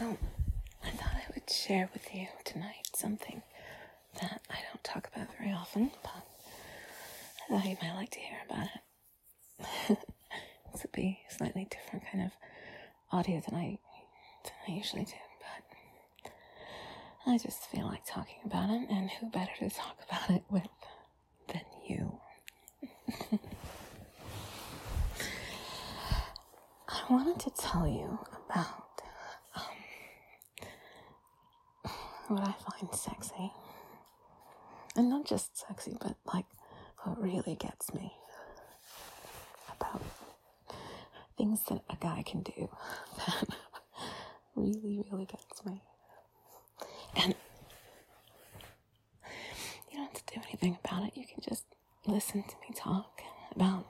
So, I thought I would share with you tonight something that I don't talk about very often, but I thought you might like to hear about it. This would be a slightly different kind of audio than I usually do, but I just feel like talking about it, and who better to talk about it with than you. I wanted to tell you about what I find sexy. And not just sexy, but like what really gets me about things that a guy can do that really, really gets me. And you don't have to do anything about it. You can just listen to me talk about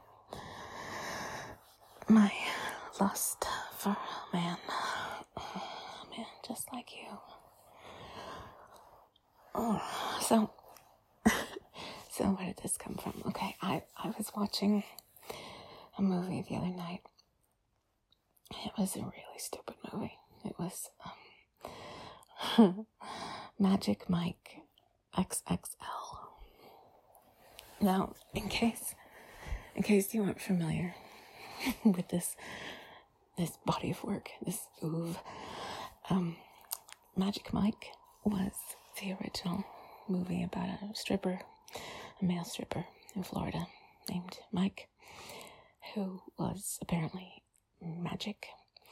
my lust for a man just like you. So where did this come from? Okay, I was watching a movie the other night. It was a really stupid movie. It was Magic Mike XXL. Now, in case you aren't familiar with this body of work, this oeuvre, Magic Mike was the original movie about a male stripper in Florida named Mike, who was apparently magic.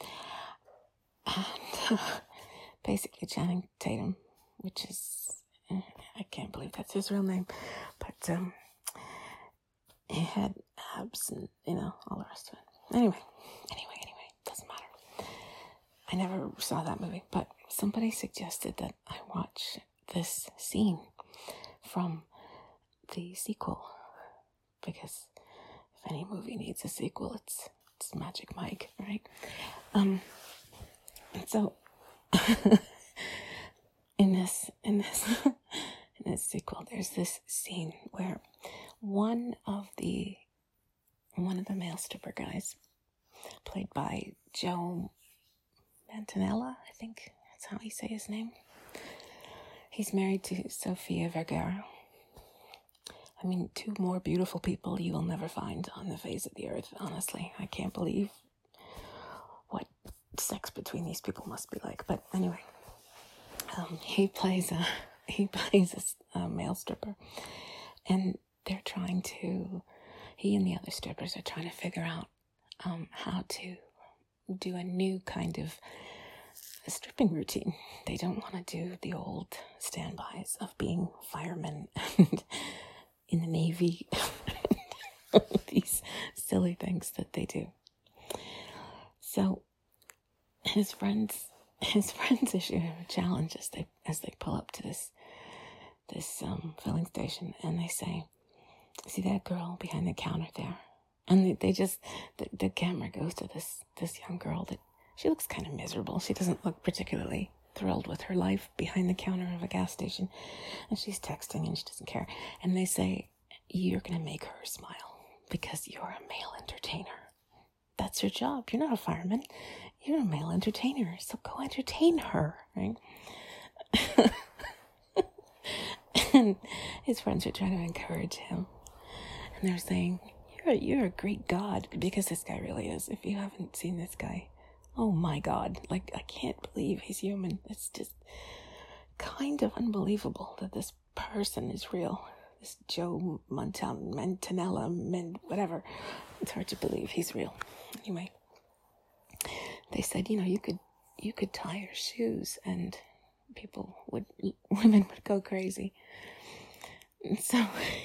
And basically Channing Tatum, which is, I can't believe that's his real name, but he had abs and, all the rest of it. Anyway, doesn't matter. I never saw that movie, but somebody suggested that I watch this scene from the sequel, because if any movie needs a sequel, it's Magic Mike, right? And so in this sequel, there's this scene where one of the male stripper guys, played by Joe Manganiello, I think that's how you say his name. He's married to Sofia Vergara. I mean, two more beautiful people you will never find on the face of the earth, honestly. I can't believe what sex between these people must be like. But anyway, he plays a male stripper, and he and the other strippers are trying to figure out how to do a new kind of stripping routine. They don't want to do the old standbys of being firemen and in the Navy, these silly things that they do. So his friends issue him a challenge as they pull up to this filling station, and they say, "See that girl behind the counter there?" And the camera goes to this young girl that she looks kind of miserable. She doesn't look particularly thrilled with her life behind the counter of a gas station, and she's texting and she doesn't care. And they say, "You're gonna make her smile because you're a male entertainer. That's your job. You're not a fireman. You're a male entertainer. So go entertain her," right? And his friends are trying to encourage him, and they're saying, "You're a great god," because this guy really is. If you haven't seen this guy, oh my God, like, I can't believe he's human. It's just kind of unbelievable that this person is real. This Joe Manganiello, whatever. It's hard to believe he's real. Anyway, they said, you could tie your shoes and women would go crazy. And so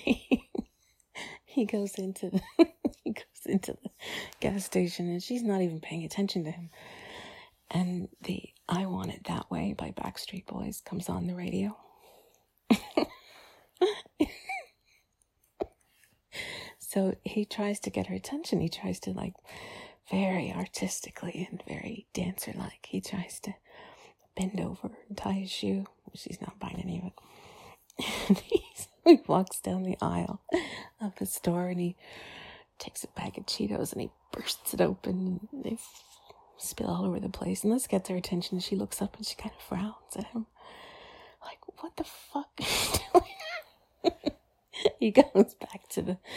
he goes into the gas station, and she's not even paying attention to him. And the "I Want It That Way" by Backstreet Boys comes on the radio. So he tries to get her attention. He tries to, like, very artistically and very dancer-like, he tries to bend over and tie his shoe. She's not buying any of it. And he walks down the aisle of the store, and he takes a bag of Cheetos and he bursts it open. spill all over the place. And this gets her attention. She looks up and she kind of frowns at him. Like, what the fuck are you doing? He goes back to the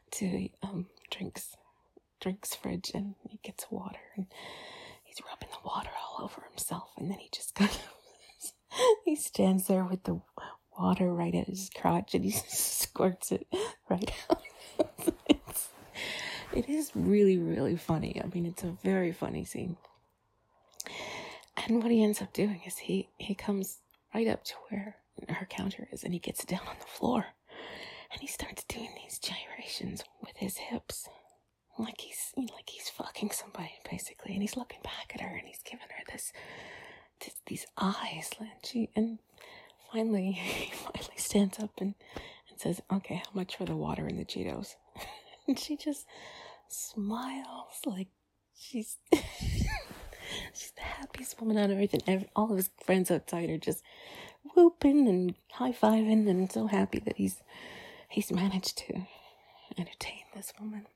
drinks fridge, and he gets water, and he's rubbing the water all over himself, and then he just kind of he stands there with the water right at his crotch, and he squirts it right out. It is really, really funny. I mean, it's a very funny scene. And what he ends up doing is he comes right up to where her counter is, and he gets down on the floor, and he starts doing these gyrations with his hips, like he's fucking somebody, basically. And he's looking back at her, and he's giving her these eyes, and finally he stands up and says, "Okay, how much for the water and the Cheetos?" And she just smiles like she's she's the happiest woman on earth, and all of his friends outside are just whooping and high-fiving and so happy that he's managed to entertain this woman.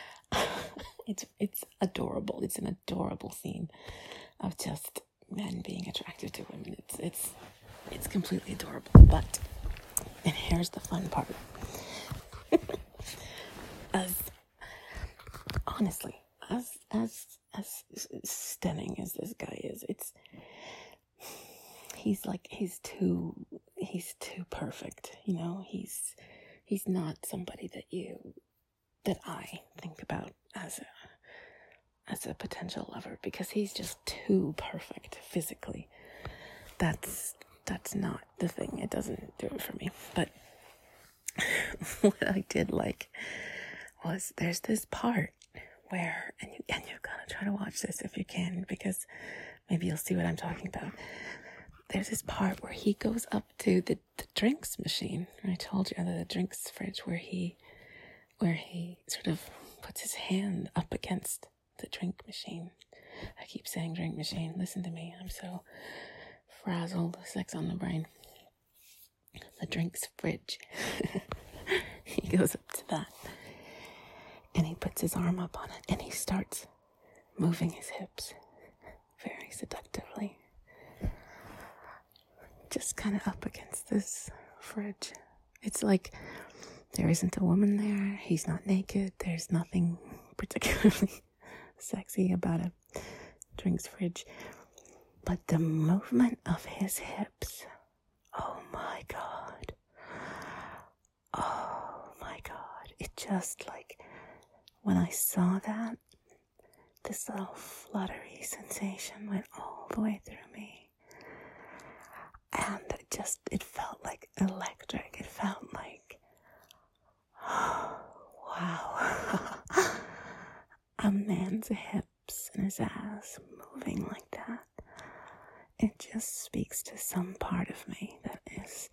It's adorable. It's an adorable scene of just men being attracted to women. It's completely adorable. But, and here's the fun part. Honestly, as stunning as this guy is, he's too perfect, you know. He's not somebody that I think about as a potential lover, because he's just too perfect physically. That's not the thing. It doesn't do it for me. But what I did like was there's this part where, and you gotta try to watch this if you can, because maybe you'll see what I'm talking about. There's this part where he goes up to the drinks machine. I told you, the drinks fridge, where he sort of puts his hand up against the drink machine. I keep saying drink machine. Listen to me. I'm so frazzled. Sex on the brain. The drinks fridge. He goes up to that, and he puts his arm up on it, and he starts moving his hips very seductively, just kind of up against this fridge. It's like there isn't a woman there. He's not naked. There's nothing particularly sexy about a drinks fridge, but the movement of his hips, oh my god, it just, like, when I saw that, this little fluttery sensation went all the way through me, and it felt like electric. It felt like, oh, wow. A man's hips and his ass moving like that. It just speaks to some part of me that is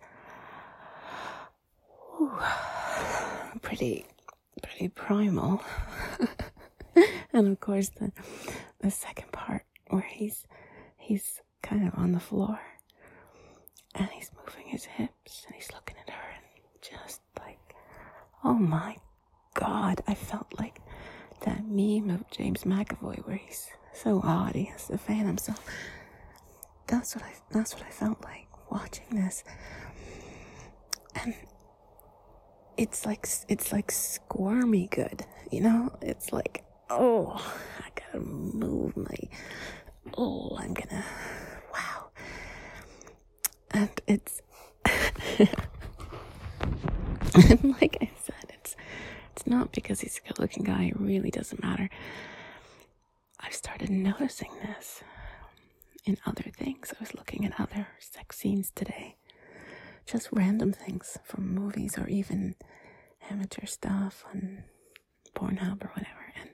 pretty primal. And of course the second part where he's kind of on the floor, and he's moving his hips, and he's looking at her, and just like, oh my god, I felt like that meme of James McAvoy where he's so odd he has to fan himself. That's what I felt like watching this. And it's like squirmy good, you know? It's like, oh, I gotta move I'm gonna, wow. And it's, and like I said, it's not because he's a good looking guy. It really doesn't matter. I've started noticing this in other things. I was looking at other sex scenes today. Just random things from movies, or even amateur stuff on Pornhub or whatever. And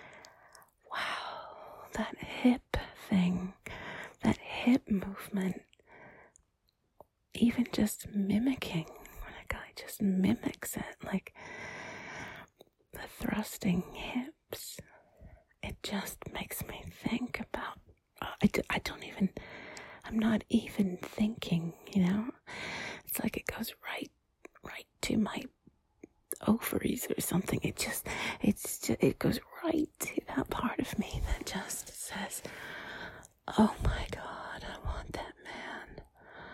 wow, that hip thing, that hip movement, even just mimicking, when a guy just mimics it, like the thrusting hips, it just makes me think about, I'm not even thinking, you know? It's like it goes right to my ovaries or something. It goes right to that part of me that just says, oh my God, I want that man.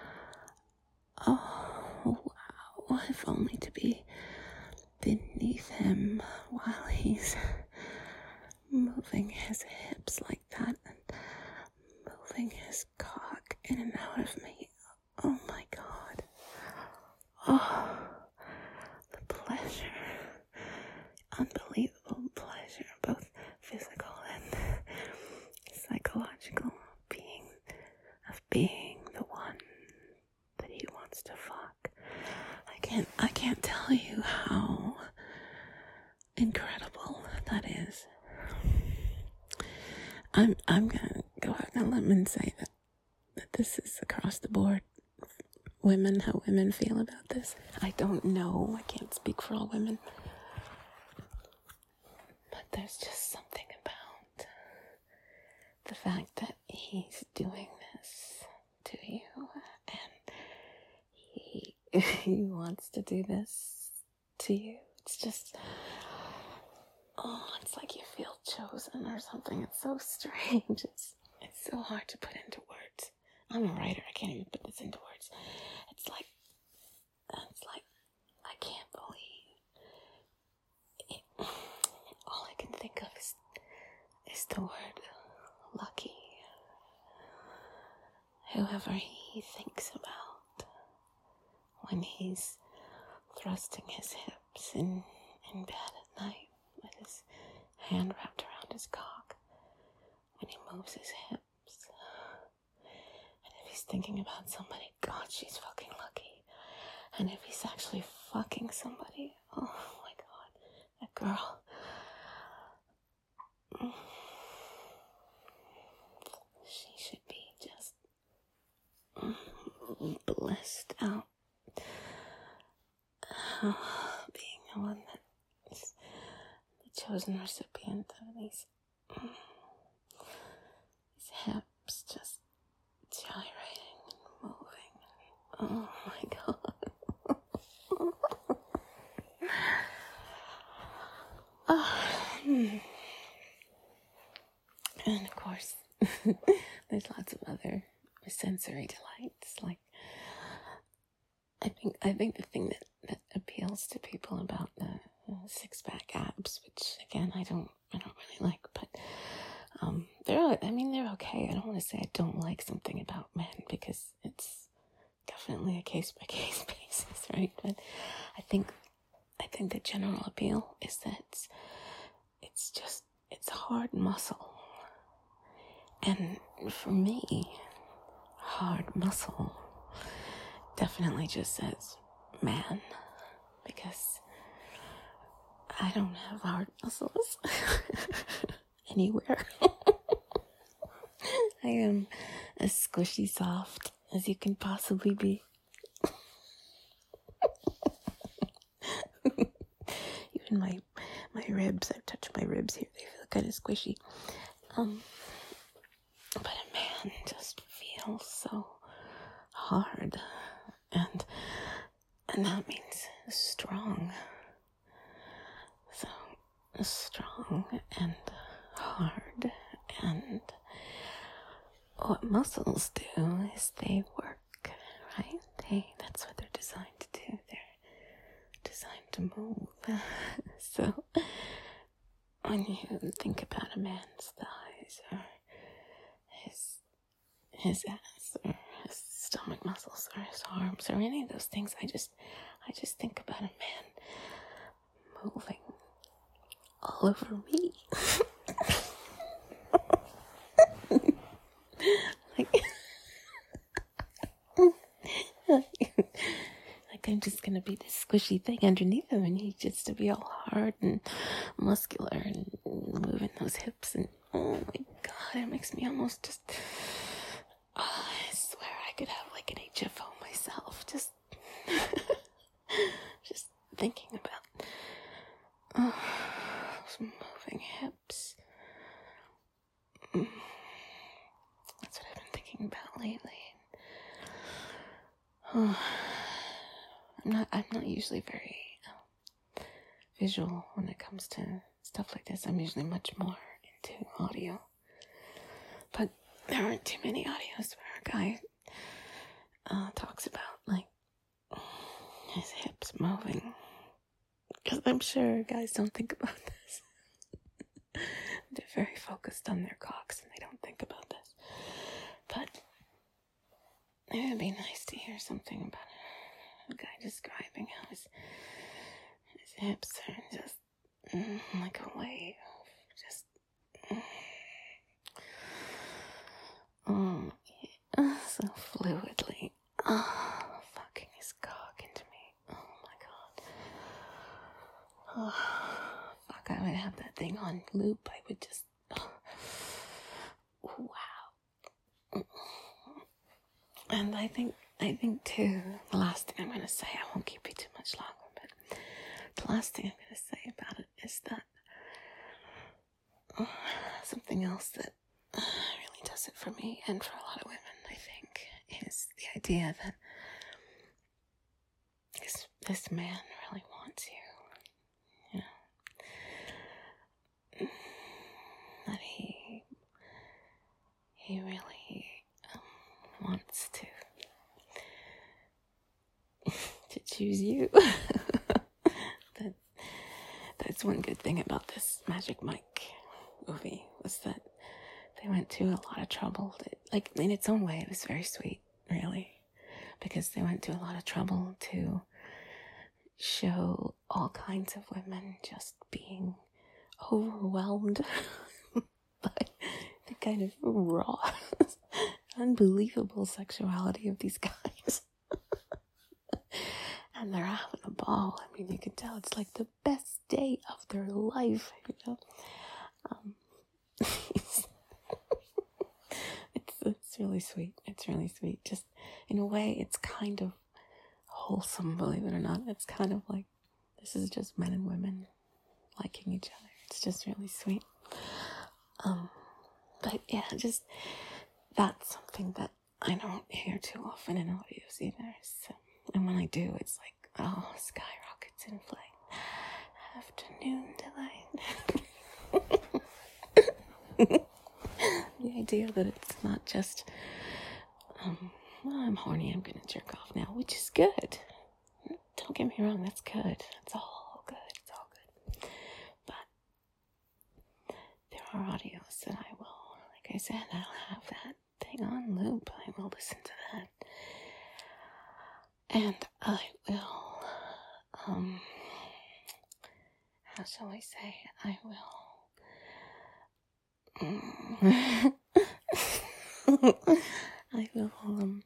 Oh, wow, if only to be beneath him while he's moving his hips like that and moving his cock in and out of me. Oh my God. Oh, the pleasure. Unbelievable pleasure, both physical and psychological, of being the one that he wants to fuck. I can't tell you how incredible that is. I'm gonna go out on a limb and say that this is across the board. How women feel about this. I don't know. I can't speak for all women. But there's just something about the fact that he's doing this to you, and he wants to do this to you. It's just, it's like you feel chosen or something. It's so strange. It's so hard to put into words. I'm a writer. I can't even put this into words. It's like I can't believe it. All I can think of is the word lucky. Whoever he thinks about when he's thrusting his hips in bed at night with his hand wrapped around his cock, when he moves his hips. And if he's thinking about somebody, God, she's fucking lucky. And if he's actually fucking somebody, oh my God, that girl. She should be just blessed out. Being the one that is the chosen recipient of these hips just gyrating and moving. Oh my God. And of course, there's lots of other sensory delights. Like, I think the thing that appeals to people about the six-pack abs, which again I don't really like, but they're okay. I don't want to say I don't like something about men, because it's definitely a case-by-case basis, right? But I think the general appeal is that it's hard muscle. And for me, hard muscle definitely just says man, because I don't have hard muscles anywhere. I am as squishy soft as you can possibly be. Even my ribs, I've touched my ribs here, they feel kind of squishy. But a man just feels so hard, and that means strong. So strong and hard, and what muscles do is they work, right? That's what they're designed to do. They're designed to move. So when you think about a man's thighs or his ass or his stomach muscles or his arms or any of those things, I just think about a man moving all over me. like I'm just gonna be this squishy thing underneath him, and he gets to be all hard and muscular and moving those hips, and oh my God, it makes me almost just, I swear I could have like an HFO myself, just thinking about those moving hips. That's what I've been thinking about lately. I'm not usually very visual when it comes to stuff like this. I'm usually much more to audio. But there aren't too many audios where a guy talks about, like, his hips moving. Because I'm sure guys don't think about this. They're very focused on their cocks and they don't think about this. But it would be nice to hear something about a guy describing how his hips are just like a wave. Just so fluidly. Fucking his cock into me. Oh my god. Fuck, I would have that thing on loop. I would just... wow. And I think too, the last thing I'm going to say, I won't keep you too much longer, but the last thing I'm going to say about it is that something else that really does it for me and for a lot of women, I think, is the idea that this man really wants you, that he really wants to choose you. That's one good thing about this Magic Mike movie, was that they went to a lot of trouble. Like, in its own way, it was very sweet, really, because they went to a lot of trouble to show all kinds of women just being overwhelmed by the kind of raw, unbelievable sexuality of these guys. And they're having a ball. I mean, you can tell it's like the best day of their life, It's really sweet. It's really sweet. Just in a way, it's kind of wholesome, believe it or not. It's kind of like, this is just men and women liking each other. It's just really sweet. But yeah, just, that's something that I don't hear too often in audios either. So, and when I do, it's like, oh, skyrockets in flight. Afternoon delight. The idea that it's not just, I'm horny, I'm gonna jerk off now, which is good. Don't get me wrong, that's good. It's all good. It's all good. But there are audios that I will, like I said, I'll have that thing on loop. I will listen to that. And I will, how shall I say, I will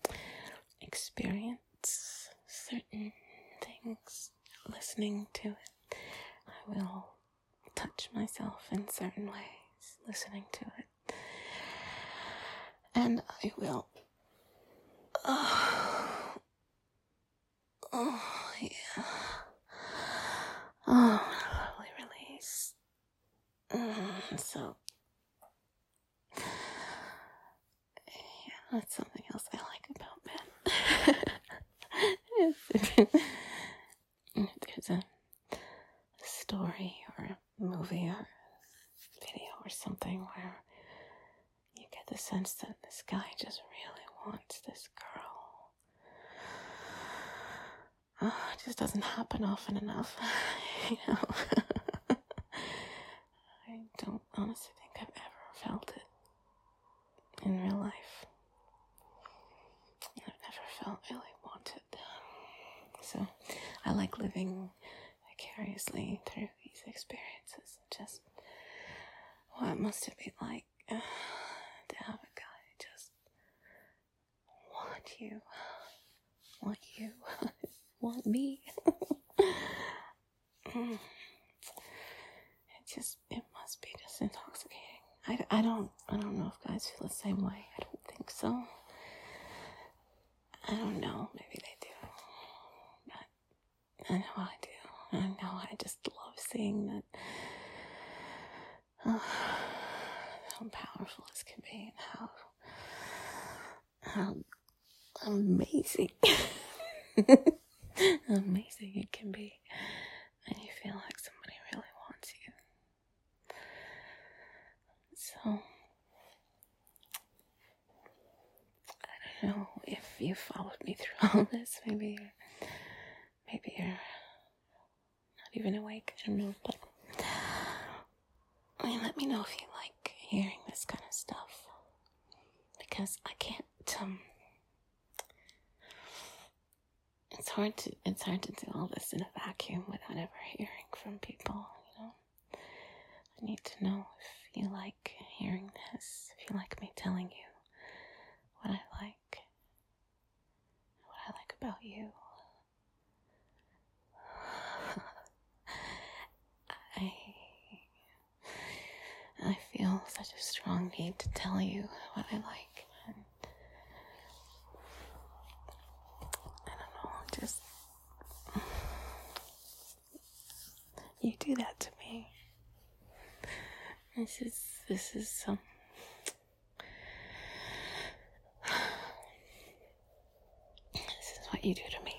experience certain things listening to it. I will touch myself in certain ways listening to it. And I will yeah. Lovely release. So, yeah, that's something else I like about men. If there's a story or a movie or video or something where you get the sense that this guy just really wants this girl, it just doesn't happen often enough, I don't honestly think I've ever felt it in real life. I've never felt really wanted. So I like living vicariously through these experiences. Just, what must it be like to have a guy just want you, want me? It must be just intoxicating. I don't know if guys feel the same way. I don't think so. I don't know. Maybe they do. But I know I do. I know I just love seeing that. How powerful this can be, and how amazing amazing it can be, and you feel like somebody really wants you. you followed me through all this. Maybe you're not even awake. I don't know, but let me know if you like hearing this kind of stuff, because I can't. It's hard to do all this in a vacuum without ever hearing from people. I need to know if you like hearing this, if you like me telling you what I like about you. I feel such a strong need to tell you what I like. And I don't know, just you do that to me. This is what you do to me.